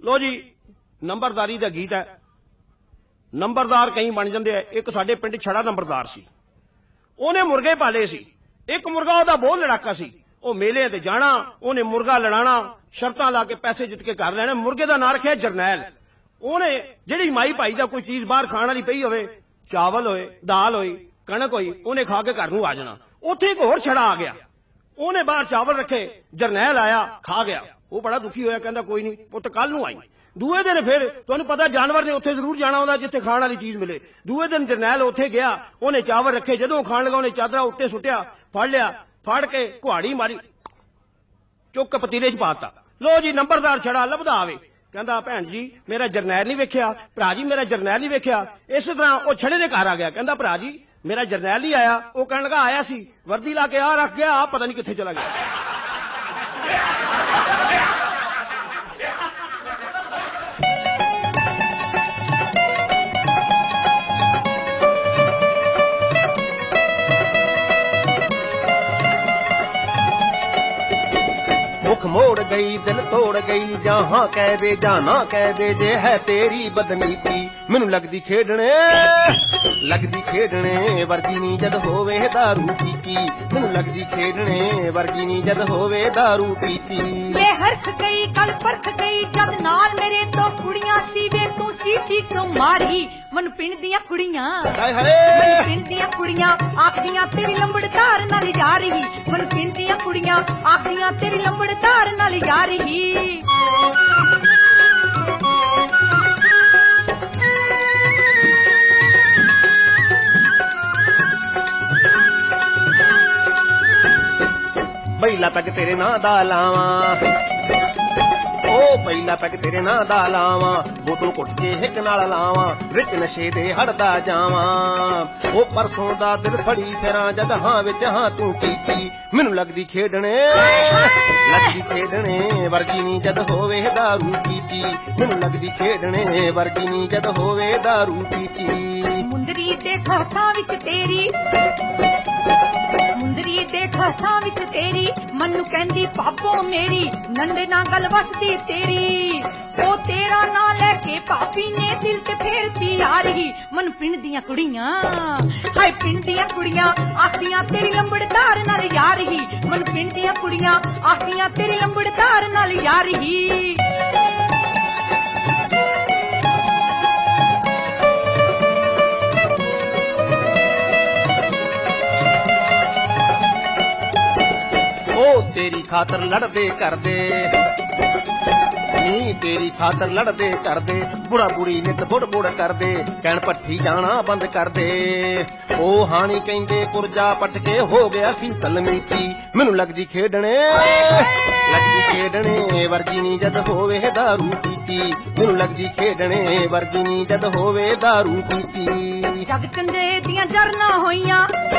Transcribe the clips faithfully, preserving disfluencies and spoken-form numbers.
लो जी नंबरदारी का गीत है। नंबरदार कई बन जाते हैं। एक साडे पिंड छड़ा नंबरदार सी, उन्हें मुर्गे पाले सी। एक मुर्गा ओहदा बहुत लड़ाका सी। ਉਹ ਮੇਲੇ ਤੇ ਜਾਣਾ, ਉਹਨੇ ਮੁਰਗਾ ਲੜਾਣਾ, ਸ਼ਰਤਾਂ ਲਾ ਕੇ ਪੈਸੇ ਜਿੱਤ ਕੇ ਘਰ ਲੈਣਾ। ਮੁਰਗੇ ਦਾ ਨਾਂ ਰੱਖਿਆ ਜਰਨੈਲ। ਉਹਨੇ ਜਿਹੜੀ ਮਾਈ ਭਾਈ ਦਾ ਕੋਈ ਚੀਜ਼ ਬਾਹਰ ਖਾਣ ਵਾਲੀ ਪਈ ਹੋਵੇ, ਚਾਵਲ ਹੋਏ, ਦਾਲ ਹੋਈ, ਕਣਕ ਹੋਈ, ਉਹਨੇ ਖਾ ਕੇ ਘਰ ਨੂੰ ਆ ਜਾਣਾ। ਉੱਥੇ ਇੱਕ ਹੋਰ ਛੜਾ ਆ ਗਿਆ, ਉਹਨੇ ਬਾਹਰ ਚਾਵਲ ਰੱਖੇ, ਜਰਨੈਲ ਆਇਆ, ਖਾ ਗਿਆ। ਉਹ ਬੜਾ ਦੁਖੀ ਹੋਇਆ, ਕਹਿੰਦਾ ਕੋਈ ਨਹੀਂ ਪੁੱਤ ਕੱਲ ਨੂੰ ਆਈ। ਦੂਏ ਦਿਨ ਫਿਰ ਤੁਹਾਨੂੰ ਪਤਾ ਜਾਨਵਰ ਨੇ ਉੱਥੇ ਜ਼ਰੂਰ ਜਾਣਾ ਹੁੰਦਾ ਜਿੱਥੇ ਖਾਣ ਵਾਲੀ ਚੀਜ਼ ਮਿਲੇ। ਦੂਏ ਦਿਨ ਜਰਨੈਲ ਉੱਥੇ ਗਿਆ, ਉਹਨੇ ਚਾਵਲ ਰੱਖੇ, ਜਦੋਂ ਖਾਣ ਲੱਗਾ ਉਹਨੇ ਚਾਦਰਾ ਉੱਤੇ ਸੁੱਟਿਆ, ਫੜ ਲਿਆ, ਫੜ ਕੇ ਕੁਹਾੜੀ ਮਾਰੀ, ਚੁੱਕ ਕੇ ਪਤੀਲੇ ਚ ਪਾਤਾ। ਲੋ ਜੀ ਨੰਬਰਦਾਰ ਛੜਾ ਲੱਭਦਾ ਆਵੇ, ਕਹਿੰਦਾ ਭੈਣ ਜੀ ਮੇਰਾ ਜਰਨੈਲ ਨਹੀਂ ਵੇਖਿਆ, ਭਰਾ ਜੀ ਮੇਰਾ ਜਰਨੈਲ ਨਹੀਂ ਵੇਖਿਆ। ਇਸੇ ਤਰ੍ਹਾਂ ਉਹ ਛੜੇ ਦੇ ਘਰ ਆ ਗਿਆ, ਕਹਿੰਦਾ ਭਰਾ ਜੀ ਮੇਰਾ ਜਰਨੈਲ ਨਹੀਂ ਆਇਆ। ਉਹ ਕਹਿਣ ਲੱਗਾ ਆਇਆ ਸੀ, ਵਰਦੀ ਲਾ ਕੇ ਆ ਰੱਖ ਗਿਆ, ਆ ਪਤਾ ਨਹੀਂ ਕਿੱਥੇ ਚਲਾ ਗਿਆ। मुख मोड़ गई दिल तोड़ गई, जहां कह दे जाना कह दे, जे है तेरी बदनीति मैनू लगदी खेडने लगदी खेडने वर्गी नी जद होवे दारू पीती। मैनू लगदी खेडने वर्गी नी जद होवे दारू पीती। वे हरख गई कल परख गई, जद नाल मेरे तो कुड़ियां सी, वे तू सीटी क्यों मारी। मन पिंड दियां कुड़ियां, मन पिंड दियां कुड़ियां आखदियां तेरी लंबड़दार नाल जा रही। मन पिंड दियां कुड़ियां आखदियां तेरी लंबड़दार नाल जा रही। पहिला पैग तेरे नां दा लावां, ओ पहिला पैग तेरे नां दा लावां, बोतल घुट के हिक नाल लावां, विच नशे दे हड़दा जावां। ओ परसों दा दिल फड़ी फिरां जद हां विच हां तू कीती। मैनू लगदी खेडने लगदी खेडने वर्गी नी जद होवे दारू पीती। मैनू लगदी खेडने वर्गी नी जद होवे दारू पीती। मुंदरी ते खातां विच तेरी, मुंदरी ते खातां विच तेरी, मनु कहंदी पापो मेरी, नंदे ना गल वसदी तेरी। ओ तेरा ना लेके पापी ने दिल ते फेरती आ रही। मन पिंड दियां कुड़ियां, हाय पिंड दियां कुड़ियां आखदियां तेरी लंबड़दार नाल जा रही। मन पिंड दियां कुड़ियां आखदियां तेरी लंबड़दार नाल जा रही। तेरी खातर लड़दे करदे नी, तेरी खातर लड़दे करदे, बुढ़ा बुढ़ी नित बुड़ बुड़ करदे, कहण भट्ठी जाना बंद कर दे। ओ हानी कहंदे पुरजा पट के हो गया सी तलमीती। मैनू लगदी खेडने लगदी खेडने वर्गी नी जद होवे दारू पीती। मैनू लगदी खेडने वर्गी नी जद होवे दारू पीती। जग चंदे दियां जरना होइयां,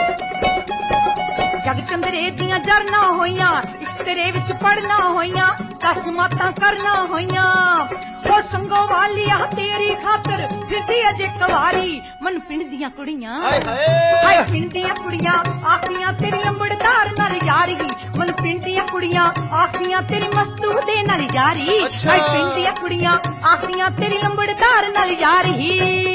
जग चंदरे दियां जरना होइयां, इश्तरे विच पढ़ना होइयां, दस मातां करना होइयां। ओ संगो वालिया तेरी खातर फिरदी अजे कवारी। मन पिंड दियां कुड़ियां, हाय पिंड दियां कुड़ियां आखदियां तेरी लंबड़दार नाल जा रही। मन पिंड दियां कुड़ियां आखदियां तेरी मस्तूदे नाल जा रही। हाय पिंड दियां कुड़ियां आखदियां तेरी लंबड़दार नाल जा रही।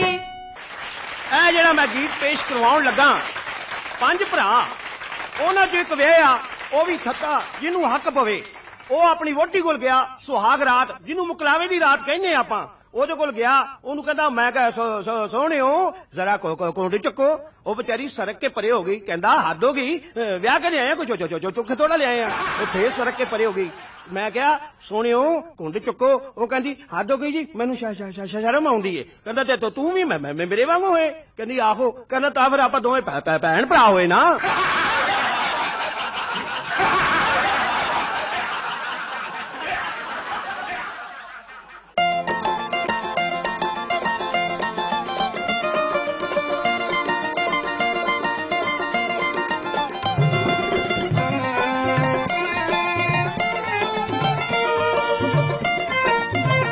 ਇਹ ਜਿਹੜਾ मैं गीत पेश करवाउण लगा, पंज भरा ਉਹਨਾਂ ਚ ਇੱਕ ਵੇ ਆ, ਉਹ ਵੀ ਥੱਕਾ ਜਿਹਨੂੰ ਹੱਕ ਪਵੇ। ਉਹ ਆਪਣੀ ਵੋਟੀ ਕੋਲ ਗਿਆ, ਸੁਹਾਗ ਰਾਤ ਜਿਹਨੂੰ ਮੁਕਲਾਵੇ ਦੀ ਰਾਤ ਕਹਿੰਦੇ ਆਪਾਂ, ਉਹਦੇ ਕੋਲ ਗਿਆ। ਉਹਨੂੰ ਕਹਿੰਦਾ ਮੈਂ ਕਹ ਸੋਹਣਿਓ ਜ਼ਰਾ ਕੋਂਡ ਚੱਕੋ। ਉਹ ਵਿਚਾਰੀ ਸਰਕ ਕੇ ਪਰੇ ਹੋ ਗਈ, ਕਹਿੰਦਾ ਹੱਦ ਹੋ ਗਈ, ਵਿਆਹ ਕੇ ਲਿਆਏ ਕੁਝ ਚੁੱਕ ਥੋੜਾ ਲਿਆਏ ਆ। ਉਹ ਫੇਰ ਸਰਕ ਕੇ ਪਰੇ ਹੋ ਗਈ। ਮੈਂ ਕਿਹਾ ਸੋਹਣਿਓ ਕੁੰਡ ਚੁੱਕੋ। ਉਹ ਕਹਿੰਦੀ ਹੱਦ ਹੋ ਗਈ ਜੀ, ਮੈਨੂੰ ਸ਼ਰਮ ਆਉਂਦੀ ਏ। ਕਹਿੰਦਾ ਤੇ ਤੂੰ ਵੀ ਮੈਂ ਮੇਰੇ ਵਾਂਗੂ ਹੋਏ? ਕਹਿੰਦੀ ਆਹੋ। ਕਹਿੰਦਾ ਤਾਂ ਫਿਰ ਆਪਾਂ ਦੋਵੇਂ ਭੈਣ ਭਰਾ ਹੋਏ ਨਾ।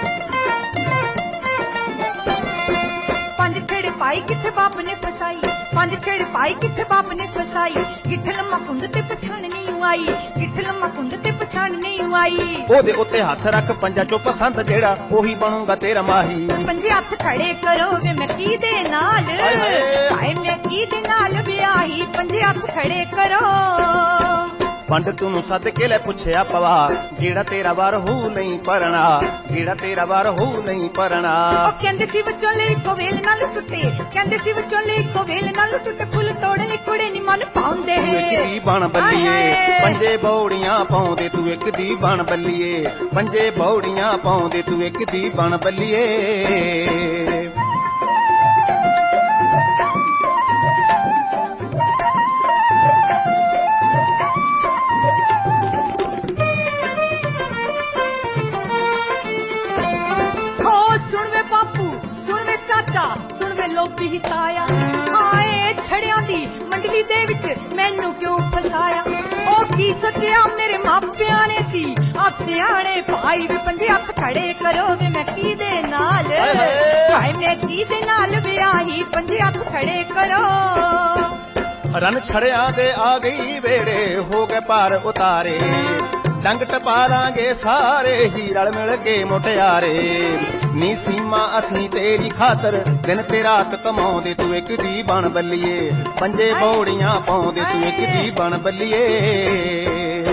पाई किथे बाप ने फसाई, ਪੰਜ ਛੇੜ ਪਾਈ ਕਿੱਥੇ ਬਾਪ ਨੇ ਫਸਾਈ ਗਿੱਠ ਲੰਮਾ ਕੁੰਡ ਤੇ ਪਛਾਣ ਨਹੀਂ ਆਈ ਗਿੱਠ ਲੰਮਾ ਕੁੰਡ ਤੇ ਪਛਾਣ ਨਹੀਂ ਆਈ ਉਹਦੇ ਉੱਤੇ ਹੱਥ ਰੱਖ ਪੰਜਾ ਚੋਂ ਪਸੰਦ ਜਿਹੜਾ ਉਹੀ ਬਣੂਗਾ ਤੇਰਾ ਮਾਹੀ ਪੰਜੇ ਹੱਥ ਖੜੇ ਕਰੋ ਵੇ ਮੈਂ ਕੀ ਦੇ ਨਾਲ ਹਾਏ ਮੈਂ ਕੀ ਦੇ ਨਾਲ ਵਿਆਹੀ ਪੰਜੇ ਹੱਥ ਖੜੇ ਕਰੋ ਪੰਡਤ ਨੂੰ ਸੱਦ ਕੇ ਲੈ ਪੁੱਛਿਆ ਪਵਾ ਜਿਹੜਾ ਤੇਰਾ ਵਾਰ ਹੋਊ ਨਹੀਂ ਪਰਣਾ ਜਿਹੜਾ ਤੇਰਾ ਵਾਰ ਹੋਊ ਨਹੀਂ ਪਰਣਾ ਉਹ ਕਹਿੰਦੇ ਸੀ ਵਿਚੋਲੇ ਇੱਕੋ ਵੇਲ ਨਾਲ ਟੁੱਟੇ ਕਹਿੰਦੇ ਸੀ ਵਿਚੋਲੇ ਇੱਕੋ ਵੇਲ ਨਾਲ ਟੁੱਟੇ ਫੁੱਲ ਤੋੜਨ ਲਈ ਕੁੜੇ ਨੀ ਮਨ ਪਾਉਂਦੇ ਤੂੰ ਇੱਕ ਦੀ ਬਣ ਬੱਲੀਏ ਪੰਜੇ ਬੌੜੀਆਂ ਪਾਉਂਦੇ ਤੂੰ ਇੱਕ ਦੀ ਬਣ ਬੱਲੀਏ ਪੰਜੇ ਬੌੜੀਆਂ ਪਾਉਂਦੇ ਤੂੰ ਇੱਕ ਦੀ ਬਣ ਬੱਲੀਏ ਸੁਣ ਵੇ ਲੋਭੀ ਹਿਤਾਇਆ ਹਾਏ ਛੜਿਆਂ ਦੀ ਮੰਡਲੀ ਦੇ ਵਿੱਚ ਮੈਨੂੰ ਕਿਉਂ ਫਸਾਇਆ ਉਹ ਕੀ ਸੋਚਿਆ ਮੇਰੇ ਮਾਪਿਆਂ ਨੇ ਸੀ ਆਪ ਸਿਆਣੇ ਭਾਈ ਵੇ ਪੰਜੇ ਹੱਥ ਖੜੇ ਕਰੋ ਵੇ ਮੈਂ ਕੀ ਦੇ ਨਾਲ ਹਾਏ ਮੈਂ ਕੀ ਦੇ ਨਾਲ ਵਿਆਹੀ ਪੰਜੇ ਹੱਥ ਖੜੇ ਕਰੋ ਰਨ ਛੜਿਆਂ ਦੇ ਆ ਗਈ ਵੇੜੇ ਹੋ ਗਏ ਪਾਰ ਉਤਾਰੇ ਡੰਗ ਟਪਾ ਲਾਂਗੇ ਸਾਰੇ ਹੀ ਰਲ ਮਿਲ ਕੇ ਮੁਟਿਆਰੇ ਨੀ ਸੀਮਾ ਅਸੀਂ ਤੇਰੀ ਖਾਤਰ ਦਿਨ ਤੇ ਰਾਤ ਕਮਾਉਂਦੇ ਤੂੰ ਇੱਕ ਦੀ ਬਣ ਬੱਲੀਏ ਪੰਜੇ ਬੌੜੀਆਂ ਪਾਉਂਦੇ ਤੂੰ ਇੱਕ ਦੀ ਬਣ ਬੱਲੀਏ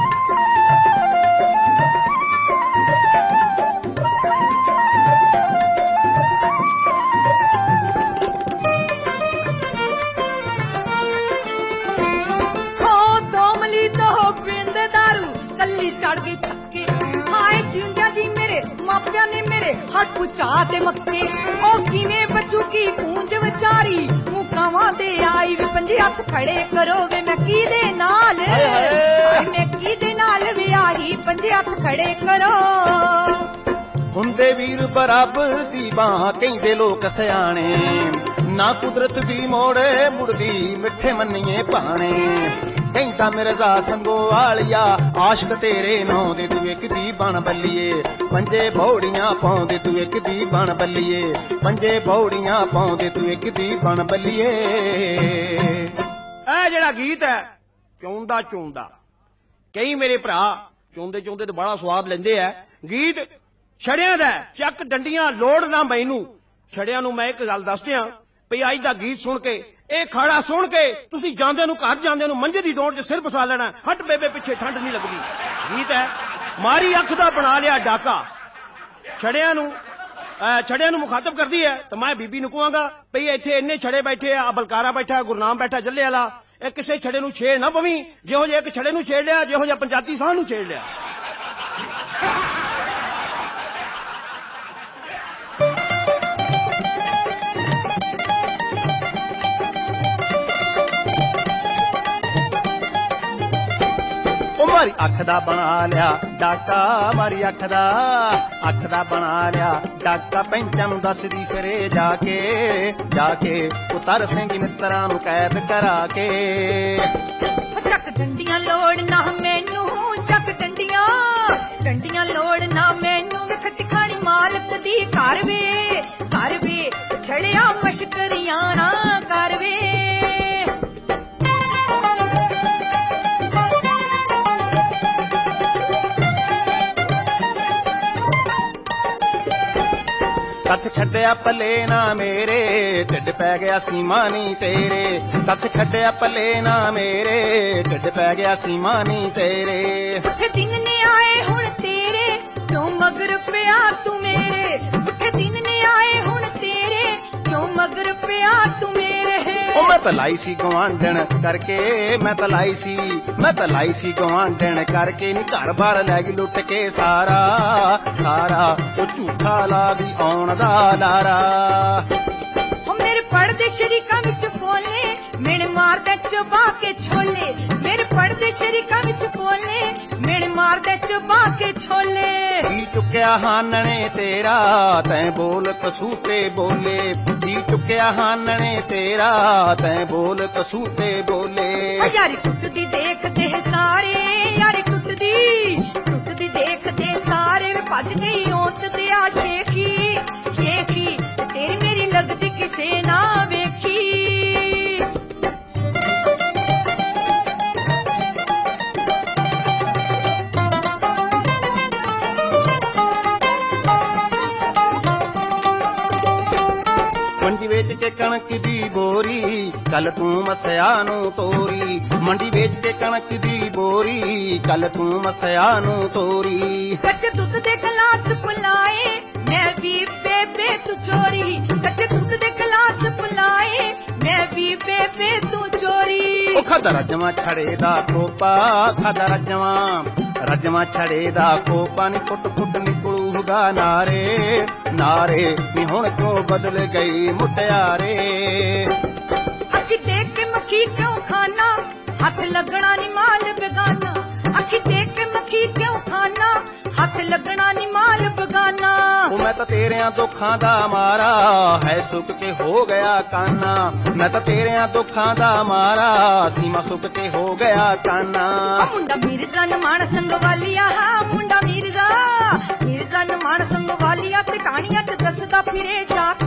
ਕੱਲੀ ਚੜ ਗਈ ਥੱਕੇ ਹਾਏ ਜਿਉਂਦਿਆਂ ਜੀ ਮੇਰੇ ਮਾਪਿਆਂ ਨੇ ਮੇਰੇ ਹੱਥ ਪੁਚਾ ਤੇ ਮੱਕੇ ਉਹ ਕਿਵੇਂ ਬਚੂਗੀ ਗੂੰਜ ਵਿਚਾਰੀ ਮੁਕਾਵਾਂ ਦੇ ਆਈ ਵੀ ਪੰਜੇ ਹੱਥ ਖੜੇ ਕਰੋ ਵੇ ਮੈਂ ਕੀ ਦੇ ਨਾਲ ਹਾਏ ਮੈਂ ਕੀ ਦੇ ਨਾਲ ਵਿਆਹੀ ਪੰਜੇ ਹੱਥ ਖੜੇ ਕਰੋ ਹੁੰਦੇ ਵੀਰ ਬਰਾਬਰ ਦੀ ਬਾਹ ਕਹਿੰਦੇ ਲੋਕ ਸਿਆਣੇ ਨਾ ਕੁਦਰਤ ਦੀ ਮੋੜੇ ਮੁੜਦੀ ਮਿੱਠੇ ਮੰਨੀਏ ਭਾਣੇ ਕਹਿੰਦਾ ਮਿਰਜ਼ਾ ਸੰਗੋ ਵਾਲਿਆ ਆਸ਼ਕ ਤੇਰੇ ਨਾਂ ਦੇ ਤੂੰ ਇੱਕ ਦੀ ਬਣ ਬੱਲੀਏ ਪੰਜੇ ਬੌੜੀਆਂ ਪਾਉਂਦੇ ਤੂੰ ਇੱਕ ਦੀ ਬਣ ਬੱਲੀਏ ਪੰਜੇ ਬੌੜੀਆਂ ਪਾਉਂਦੇ ਤੂੰ ਇੱਕ ਦੀ ਬਣ ਬੱਲੀਏ ਇਹ ਜਿਹੜਾ ਗੀਤ ਹੈ ਚੌਂਦਾ ਚੌਂਦਾ ਕਈ ਮੇਰੇ ਭਰਾ ਚੌਂਦੇ ਚੌਂਦੇ ਤੇ ਬੜਾ ਸਵਾਦ ਲੈਂਦੇ ਆ ਗੀਤ ਛੜਿਆਂ ਦਾ ਚੱਕ ਡੰਡੀਆਂ ਲੋੜ ਨਾ ਮੈਨੂੰ ਛੜਿਆਂ ਨੂੰ ਮੈਂ ਇੱਕ ਗੱਲ ਦੱਸ ਦਿਆਂ ਭਈ ਅੱਜ ਦਾ ਗੀਤ ਸੁਣ ਕੇ ਇਹ ਖਾੜਾ ਸੁਣ ਕੇ ਤੁਸੀਂ ਜਾਂਦੇ ਨੂੰ ਘਰ ਜਾਂਦੇ ਨੂੰ ਮੰਜੇ ਦੀ ਡੋਰ 'ਚ ਸਿਰ ਫਸਾ ਲੈਣਾ ਹਟ ਬੇਬੇ ਪਿੱਛੇ ਠੰਡ ਨਹੀਂ ਲੱਗਦੀ ਗੀਤ ਹੈ ਮਾਰੀ ਅੱਖ ਦਾ ਬਣਾ ਲਿਆ ਡਾਕਾ ਛੜਿਆਂ ਨੂੰ ਛੜਿਆਂ ਨੂੰ ਮੁਖਾਤਬ ਕਰਦੀ ਹੈ ਤਾਂ ਮੈਂ ਬੀਬੀ ਨੂੰ ਕਹਾਂਗਾ ਭਈ ਇੱਥੇ ਇੰਨੇ ਛੜੇ ਬੈਠੇ ਆ ਬਲਕਾਰਾ ਬੈਠਾ ਗੁਰਨਾਮ ਬੈਠਾ ਜੱਲੇ ਵਾਲਾ ਇਹ ਕਿਸੇ ਛੜੇ ਨੂੰ ਛੇੜ ਨਾ ਪਵੀਂ ਜਿਹੋ ਜਿਹਾ ਇੱਕ ਛੜੇ ਨੂੰ ਛੇੜ ਲਿਆ ਜਿਹੋ ਜਿਹਾ ਪੰਜਾਤੀ ਸਾਹ ਨੂੰ ਛੇੜ ਲਿਆ ਮਾਰੀ ਅੱਖ ਦਾ ਬਣਾ ਲਿਆ ਡਾਕਾ ਮਾਰੀ ਅੱਖ ਦਾ ਅੱਖ ਦਾ ਬਣਾ ਲਿਆ ਡਾਕਾ ਪੈਂਚਾਂ ਨੂੰ ਦੱਸਦੀ ਫਿਰੇ ਜਾ ਕੇ ਜਾ ਕੇ ਉਤਰ ਸਿੰਘ ਮਿੱਤਰਾਂ ਨੂੰ ਕੈਦ ਕਰਾ ਕੇ ਚੱਕ ਡੰਡੀਆਂ ਲੋੜ ਨਾ ਮੈਨੂੰ ਚੱਕ ਡੰਡੀਆਂ ਡੰਡੀਆਂ ਲੋੜ ਨਾ ਮੈਨੂੰ ਵੇ ਖੱਟੀ ਖਾਣੀ ਮਾਲਕ ਦੀ ਘਰ ਵੇ ਘਰ ਵੇ ਛੜਿਆ ਮਸ਼ਕਰੀਆਂ ਨਾ ਕਰ ਵੇ ਕੱਖ ਛੱਡਿਆ ਪੱਲੇ ਨਾ ਮੇਰੇ ਢਿੱਡ ਪੈ ਗਿਆ ਸੀਮਾ ਨੀ ਤੇਰੇ ਕੱਖ ਛੱਡਿਆ ਪੱਲੇ ਨਾ ਮੇਰੇ ਢਿੱਡ ਪੈ ਗਿਆ ਸੀਮਾ ਨੀ ਤੇਰੇ ਉੱਥੇ ਦਿਨ ਨੇ ਆਏ ਹੁਣ ਤੇਰੇ ਕਿਉਂ ਮਗਰ ਪਿਆ ਤੂੰ ਮੇਰੇ ਉੱਥੇ ਦਿਨ ਨੇ ਆਏ ਹੁਣ ਤੇਰੇ ਕਿਉਂ ਮਗਰ ਪਿਆ ਤੂੰ ਮੇਰੇ ਉਹ ਮੈਂ ਤਾਂ ਲਾਈ ਸੀ ਗਵਾਂਢਣ ਕਰਕੇ ਮੈਂ ਤਾਂ ਲਾਈ ਸੀ ਮੈਂ ਤਾਂ ਲਾਈ ਸੀ ਗਵਾਂਢਣ ਕਰਕੇ ਨੀ ਘਰ ਬਾਰ ਲੈ ਗਈ ਲੁੱਟ ਕੇ ਸਾਰਾ ਸਾਰਾ ਉਹ ਝੂਠਾ ਲਾ ਗਈ ਆਉਣ ਦਾ ਲਾਰਾ ਉਹ ਮੇਰੇ ਪੜਦੇ ਸ਼ਰੀਕਾਂ ਵਿੱਚ ਫੋਲੇ ਮੇਰੇ ਮਾਰਦੇ ਚਬਾ ਕੇ ਛੋਲੇ ਮੇਰੇ ਪੜਦੇ ਸ਼ਰੀਕਾਂ ਵਿੱਚ ਫੋਲੇ ਮੇਰੇ ਮਾਰਦੇ ਚਬਾ ਕੇ ਛੋਲੇ ਕੀ ਚੁੱਕਿਆ ਹਾਨਣੇ ਤੇਰਾ ਤੈਂ ਬੋਲ ਕਸੂਤੇ ਬੋਲੇ ਕੀ ਚੁੱਕਿਆ ਹਾਨਣੇ ਤੇਰਾ ਤੈਂ ਬੋਲ ਕਸੂਤੇ ਬੋਲੇ ਯਾਰੀ ਟੁੱਟਦੀ ਦੇਖਦੇ ਸਾਰੇ ਯਾਰੀ ਟੁੱਟਦੀ ਟੁੱਟਦੀ ਦੇਖਦੇ ਸਾਰੇ ਭੱਜ ਗਈ ਔਤ ਤੇ ਆ ਸ਼ੇਖੀ ਸ਼ੇਖੀ ਤੇਰੀ ਮੇਰੀ ਲੱਗਦੀ ਕਿਸੇ ਨਾ ਵੇਖੀ ਕਣਕ ਦੀ ਬੋਰੀ ਕੱਲ ਤੂੰ ਮਸਿਆ ਨੂੰ ਤੋਰੀ ਮੰਡੀ ਵੇਚ ਕੇ ਕਣਕ ਦੀ ਬੋਰੀ ਕੱਲ ਤੂੰ ਮਸਿਆ ਨੂੰ ਤੋਰੀ ਕੱਚੇ ਦੁੱਧ ਦੇ ਗਲਾਸ ਪਿਲਾਏ ਮੈਂ ਵੀ ਬੇਬੇ ਤੂੰ ਚੋਰੀ ਕੱਚੇ ਦੁੱਧ ਦੇ ਗਲਾਸ ਪਿਲਾਏ ਮੈਂ ਵੀ ਬੇਬੇ ਤੂੰ ਚੋਰੀ ਉਹ ਖਾਦਾ ਰਜਵਾ ਛੜੇ ਦਾ ਖੋਪਾ ਖਾਦਾ ਰਜਵਾ ਰਜਵਾ ਛੜੇ ਦਾ ਖੋਪਾ ਨੀ ਫੁੱਟ ਫੁੱਟ ਨਿਕਲੂਗਾ ਨਾਰੇ ਨਾਰੇ ਨੀ ਹੁਣ ਕਿਉਂ ਬਦਲ ਗਈ ਮੁਟਿਆਰੇ ਅੱਖੀ ਦੇਖ ਕੇ ਮੱਖੀ ਕਿਉਂ ਖਾਨਾ ਹੱਥ ਲੱਗਣਾ ਨੀ ਮਾਲ ਬੇਗਾਨਾ ਅੱਖੀ ਦੇਖ ਕੇ ਮੱਖੀ ਕਿਉਂ ਖਾਨਾ ਹੱਥ ਲੱਗਣਾ ਨੀ ਮਾਲ ਬੇਗਾਨਾ ਉਹ ਮੈਂ ਤਾਂ ਤੇਰਿਆਂ ਦੁੱਖਾਂ ਦਾ ਮਾਰਾ ਹੈ ਸੁੱਕ ਕੇ ਹੋ ਗਿਆ ਕਾਨਾ ਮੈਂ ਤਾਂ ਤੇਰਿਆਂ ਦੁੱਖਾਂ ਦਾ ਮਾਰਾ ਸੀਮਾ ਸੁੱਕ ਕੇ ਹੋ ਗਿਆ ਕਾਨਾ ਆ ਮੁੰਡਾ ਮਿਰਜ਼ਾ ਨਮਾਨ ਸੰਗ ਵਾਲੀਆ ਮੁੰਡਾ ਮਿਰਜ਼ਾ ਮਿਰਜ਼ਾ ਨਮਾਨ ਸੰਗ ਵਾਲੀਆ ਤੇ ਕਹਾਣੀਆਂ ਚ ਦੱਸਦਾ ਫਿਰੇ ਜਾ